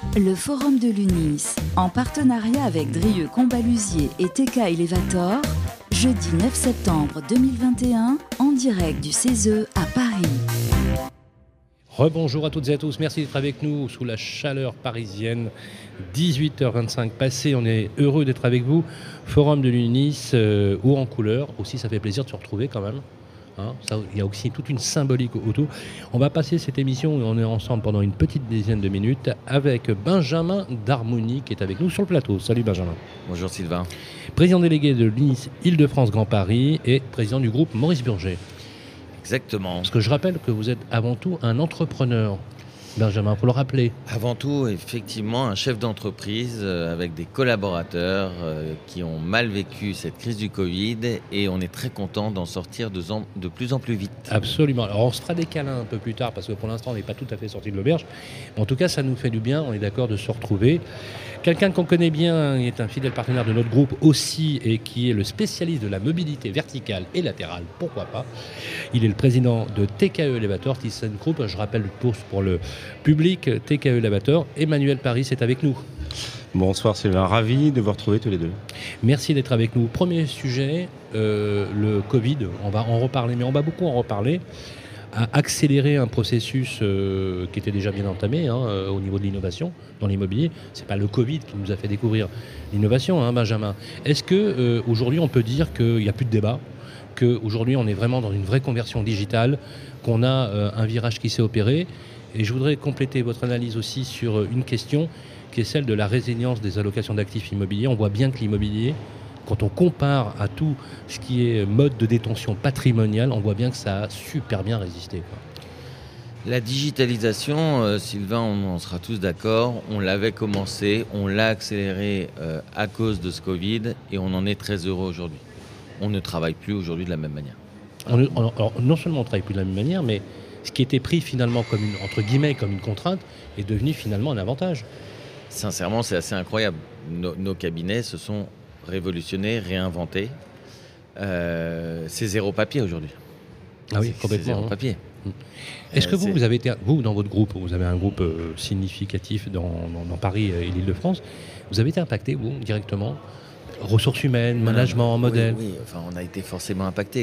Le Forum de l'UNIS, en partenariat avec Drieux Combalusier et TK Elevator, jeudi 9 septembre 2021, en direct du CESE à Paris. Rebonjour à toutes et à tous, merci d'être avec nous sous la chaleur parisienne. 18h25 passé, on est heureux d'être avec vous. Forum de l'UNIS, haut en couleur, aussi ça fait plaisir de se retrouver quand même. Il y a aussi toute une symbolique autour. On va passer cette émission où on est ensemble pendant une petite dizaine de minutes avec Benjamin Darmouny qui est avec nous sur le plateau. Salut Benjamin. Bonjour Sylvain. Président délégué de l'UNIS Île-de-France Grand Paris et président du groupe Maurice Burger. Exactement. Parce que je rappelle que vous êtes avant tout un entrepreneur. Benjamin, il faut le rappeler. Avant tout, effectivement, un chef d'entreprise avec des collaborateurs qui ont mal vécu cette crise du Covid et on est très content d'en sortir de plus en plus vite. Absolument. Alors on se fera des câlins un peu plus tard parce que pour l'instant on n'est pas tout à fait sorti de l'auberge. En tout cas, ça nous fait du bien, on est d'accord de se retrouver. Quelqu'un qu'on connaît bien, il est un fidèle partenaire de notre groupe aussi et qui est le spécialiste de la mobilité verticale et latérale, pourquoi pas. Il est le président de TKE Elevator, ThyssenKrupp. Je rappelle pour le public, TKE Elevator. Emmanuel Paris est avec nous. Bonsoir Sylvain, ravi de vous retrouver tous les deux. Merci d'être avec nous. Premier sujet, le Covid. On va en reparler, mais on va beaucoup en reparler. A accéléré un processus qui était déjà bien entamé au niveau de l'innovation dans l'immobilier. Ce n'est pas le Covid qui nous a fait découvrir l'innovation, Benjamin. Est-ce qu'aujourd'hui on peut dire qu'il n'y a plus de débat, qu'aujourd'hui on est vraiment dans une vraie conversion digitale, qu'on a un virage qui s'est opéré? Et je voudrais compléter votre analyse aussi sur une question qui est celle de la résilience des allocations d'actifs immobiliers. On voit bien que l'immobilier, quand on compare à tout ce qui est mode de détention patrimoniale, on voit bien que ça a super bien résisté. La digitalisation, Sylvain, on en sera tous d'accord, on l'avait commencé, on l'a accéléré à cause de ce Covid et on en est très heureux aujourd'hui. On ne travaille plus aujourd'hui de la même manière. Alors, non seulement on ne travaille plus de la même manière, mais ce qui était pris finalement comme entre guillemets comme une contrainte est devenu finalement un avantage. Sincèrement, c'est assez incroyable. Nos cabinets se sont révolutionnés, réinventés. C'est zéro papier aujourd'hui. Ah oui, complètement. C'est zéro papier. Est-ce que vous avez été, vous dans votre groupe, vous avez un groupe significatif dans Paris et l'Île-de-France, vous avez été impacté, vous, directement? Ressources humaines, management, modèle? Oui, enfin, on a été forcément impacté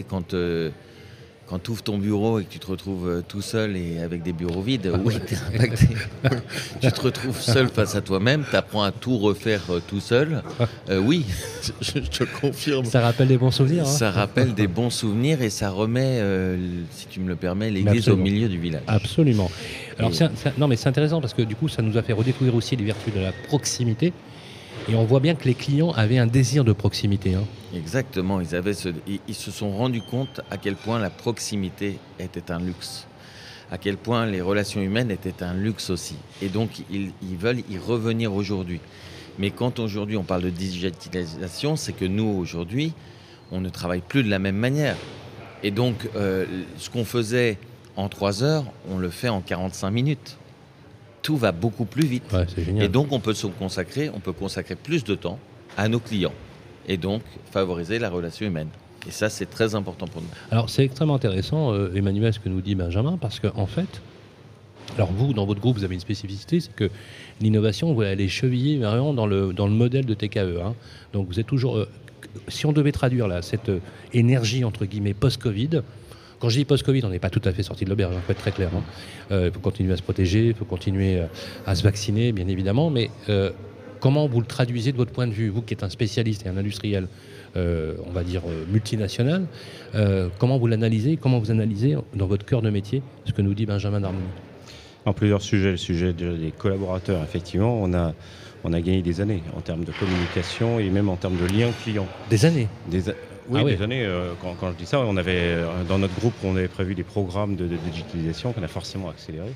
quand tu ouvres ton bureau et que tu te retrouves tout seul et avec des bureaux vides, oui, tu es impacté. Tu te retrouves seul face à toi-même, tu apprends à tout refaire tout seul. Oui, je te confirme. Ça rappelle des bons souvenirs. Ça rappelle des bons souvenirs et ça remet, si tu me le permets, l'église au milieu du village. Absolument. Alors, non, mais c'est intéressant parce que du coup, ça nous a fait redécouvrir aussi les vertus de la proximité. Et on voit bien que les clients avaient un désir de proximité. Exactement, ils se sont rendus compte à quel point la proximité était un luxe, à quel point les relations humaines étaient un luxe aussi. Et donc, ils veulent y revenir aujourd'hui. Mais quand aujourd'hui on parle de digitalisation, c'est que nous, aujourd'hui, on ne travaille plus de la même manière. Et donc, ce qu'on faisait en 3 heures, on le fait en 45 minutes. Tout va beaucoup plus vite. Ouais, c'est génial. Et donc, on peut consacrer plus de temps à nos clients et donc favoriser la relation humaine. Et ça, c'est très important pour nous. Alors, c'est extrêmement intéressant, Emmanuel, ce que nous dit Benjamin, parce qu'en fait, alors vous, dans votre groupe, vous avez une spécificité, c'est que l'innovation, vous allez cheviller vraiment dans le modèle de TKE. Donc, vous êtes toujours... si on devait traduire là, cette énergie, entre guillemets, post-Covid... Quand je dis post-Covid, on n'est pas tout à fait sorti de l'auberge, il faut être très clair. Il faut continuer à se protéger, il faut continuer à se vacciner, bien évidemment. Mais comment vous le traduisez de votre point de vue, vous qui êtes un spécialiste et un industriel, on va dire multinational, comment vous l'analysez, comment vous analysez dans votre cœur de métier ce que nous dit Benjamin Darmouny? En plusieurs sujets, le sujet des collaborateurs, effectivement, on a gagné des années en termes de communication et même en termes de lien client. Des années? Oui, des années. Quand je dis ça, on avait dans notre groupe, on avait prévu des programmes de digitalisation qu'on a forcément accéléré.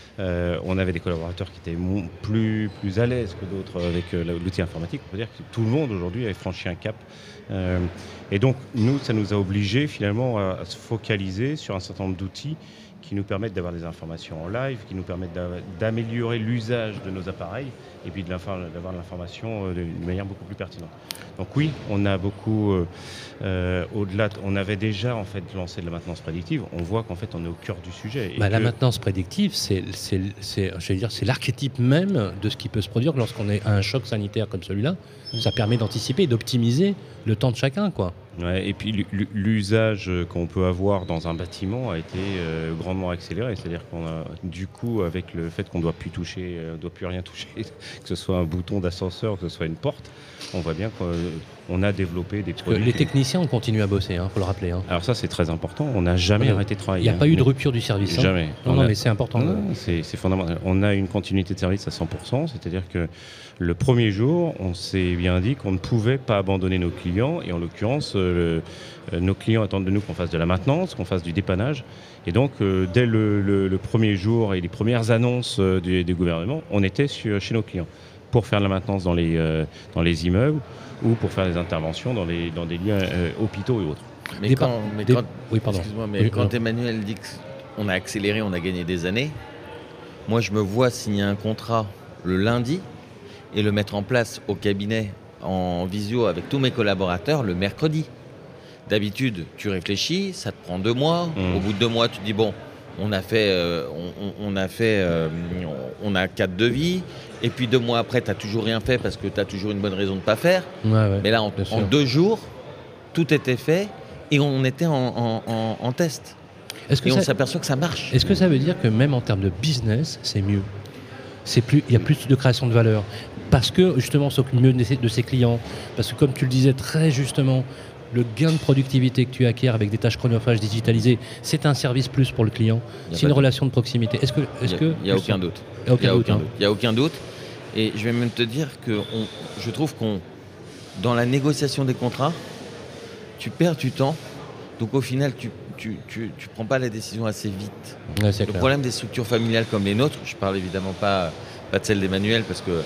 On avait des collaborateurs qui étaient plus à l'aise que d'autres avec l'outil informatique. On peut dire que tout le monde aujourd'hui avait franchi un cap. Et donc, nous, ça nous a obligés finalement à se focaliser sur un certain nombre d'outils qui nous permettent d'avoir des informations en live, qui nous permettent d'améliorer l'usage de nos appareils et puis d'avoir l'information d'une manière beaucoup plus pertinente. Donc oui, on a beaucoup, au-delà, on avait déjà en fait lancé de la maintenance prédictive, on voit qu'en fait on est au cœur du sujet. La maintenance prédictive, c'est l'archétype même de ce qui peut se produire lorsqu'on est à un choc sanitaire comme celui-là. Ça permet d'anticiper et d'optimiser le temps de chacun, quoi. Ouais, et puis l'usage qu'on peut avoir dans un bâtiment a été grandement accéléré. C'est-à-dire qu'on a, du coup, avec le fait qu'on ne doit plus toucher, doit plus rien toucher, que ce soit un bouton d'ascenseur, que ce soit une porte, on voit bien qu'on a développé des produits. Les techniciens ont continué à bosser, faut le rappeler. Alors ça, c'est très important. On n'a jamais arrêté de travailler. Il n'y a pas eu de rupture du service. Jamais. Non, mais c'est important. C'est fondamental. On a une continuité de service à 100%, c'est-à-dire que le premier jour, on s'est bien dit qu'on ne pouvait pas abandonner nos clients, et en l'occurrence, nos clients attendent de nous qu'on fasse de la maintenance, qu'on fasse du dépannage. Et donc, dès le premier jour et les premières annonces du gouvernement, on était chez nos clients pour faire de la maintenance dans les immeubles ou pour faire des interventions dans des lieux hôpitaux et autres. Quand Emmanuel dit qu'on a accéléré, on a gagné des années, moi je me vois signer un contrat le lundi et le mettre en place au cabinet en visio avec tous mes collaborateurs le mercredi. D'habitude, tu réfléchis, ça te prend 2 mois. Au bout de 2 mois, tu te dis bon, on a 4 devis. Et puis 2 mois après, tu n'as toujours rien fait parce que tu as toujours une bonne raison de ne pas faire. Ouais, mais là, en 2 jours, tout était fait et on était en test. On s'aperçoit que ça marche. Est-ce que ça veut dire que même en termes de business, c'est mieux ? Il y a plus de création de valeur parce que justement on s'occupe mieux de ses clients, parce que comme tu le disais très justement, le gain de productivité que tu acquiers avec des tâches chronophages digitalisées, c'est un service plus pour le client, c'est une relation de proximité. Il n'y a aucun doute. Il n'y a aucun doute. Et je vais même te dire que je trouve dans la négociation des contrats, tu perds du temps, donc au final tu prends pas la décision assez vite. Ouais, le problème des structures familiales comme les nôtres, je parle évidemment pas de celle d'Emmanuel parce que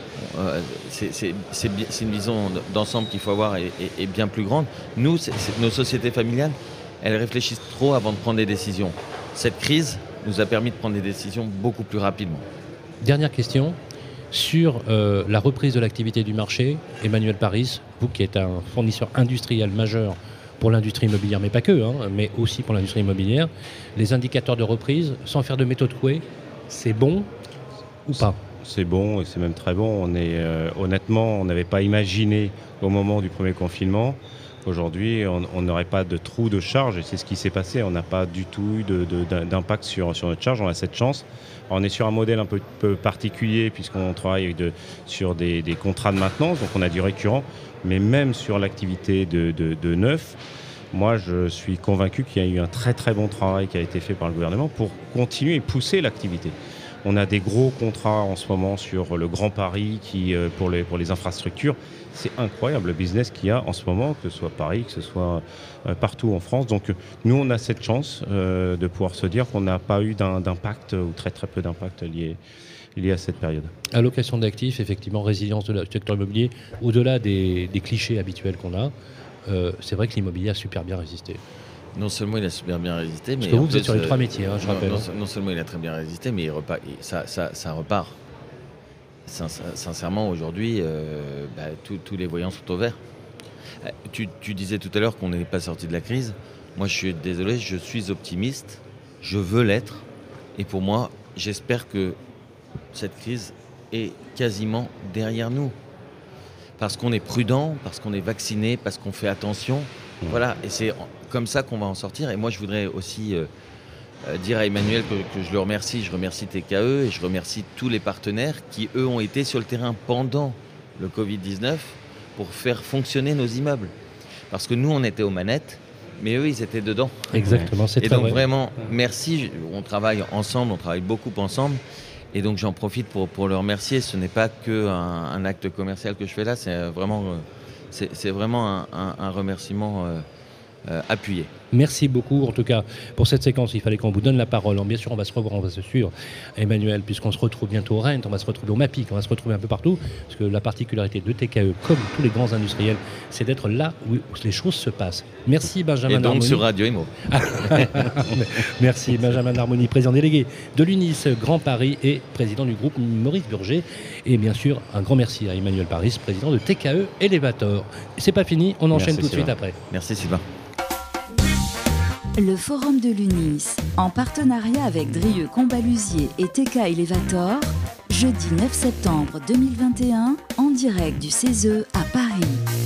c'est une vision d'ensemble qu'il faut avoir et bien plus grande. Nous, nos sociétés familiales, elles réfléchissent trop avant de prendre des décisions. Cette crise nous a permis de prendre des décisions beaucoup plus rapidement. Dernière question, sur la reprise de l'activité du marché, Emmanuel Paris, vous qui êtes un fournisseur industriel majeur pour l'industrie immobilière, mais pas que, mais aussi pour l'industrie immobilière, les indicateurs de reprise, sans faire de méthode Coué, c'est bon ou pas ? C'est bon et c'est même très bon. Honnêtement, on n'avait pas imaginé au moment du premier confinement. Aujourd'hui, on n'aurait pas de trou de charge et c'est ce qui s'est passé. On n'a pas du tout eu d'impact sur notre charge. On a cette chance. Alors, on est sur un modèle un peu particulier puisqu'on travaille sur des contrats de maintenance, donc on a du récurrent. Mais même sur l'activité de neuf, moi je suis convaincu qu'il y a eu un très très bon travail qui a été fait par le gouvernement pour continuer et pousser l'activité. On a des gros contrats en ce moment sur le Grand Paris pour les infrastructures. C'est incroyable le business qu'il y a en ce moment, que ce soit Paris, que ce soit partout en France. Donc nous, on a cette chance de pouvoir se dire qu'on n'a pas eu d'impact ou très très peu d'impact lié à cette période. Allocation d'actifs, effectivement, résilience du secteur immobilier, au-delà des clichés habituels qu'on a, c'est vrai que l'immobilier a super bien résisté. Non seulement il a super bien résisté, mais... Parce que vous êtes sur les 3 métiers, je rappelle. Non seulement il a très bien résisté, mais ça repart. Sincèrement, aujourd'hui, tous les voyants sont au vert. Tu disais tout à l'heure qu'on n'est pas sorti de la crise. Moi, je suis désolé, je suis optimiste. Je veux l'être. Et pour moi, j'espère que cette crise est quasiment derrière nous. Parce qu'on est prudent, parce qu'on est vacciné, parce qu'on fait attention. Voilà, et c'est comme ça qu'on va en sortir. Et moi, je voudrais aussi dire à Emmanuel que je le remercie. Je remercie TKE et je remercie tous les partenaires qui, eux, ont été sur le terrain pendant le Covid-19 pour faire fonctionner nos immeubles. Parce que nous, on était aux manettes, mais eux, ils étaient dedans. Exactement, c'est et très donc, vrai. Vraiment, merci. On travaille ensemble, on travaille beaucoup ensemble. Et donc, j'en profite pour le remercier. Ce n'est pas qu'un acte commercial que je fais là, c'est vraiment un remerciement appuyer. Merci beaucoup, en tout cas, pour cette séquence. Il fallait qu'on vous donne la parole. Bien sûr, on va se revoir, on va se suivre, Emmanuel, puisqu'on se retrouve bientôt au Rennes, on va se retrouver au MAPIC, on va se retrouver un peu partout, parce que la particularité de TKE, comme tous les grands industriels, c'est d'être là où les choses se passent. Merci, Benjamin Et donc Darmoni. sur Radio Imo. Merci, Benjamin Darmoni, président délégué de l'UNIS Grand Paris et président du groupe Maurice Burger. Et bien sûr, un grand merci à Emmanuel Paris, président de TKE Elevator. C'est pas fini, on enchaîne tout de suite après. Merci Sylvain. Le Forum de l'UNIS, en partenariat avec Drieux Combalusier et TK Elevator, jeudi 9 septembre 2021, en direct du CESE à Paris.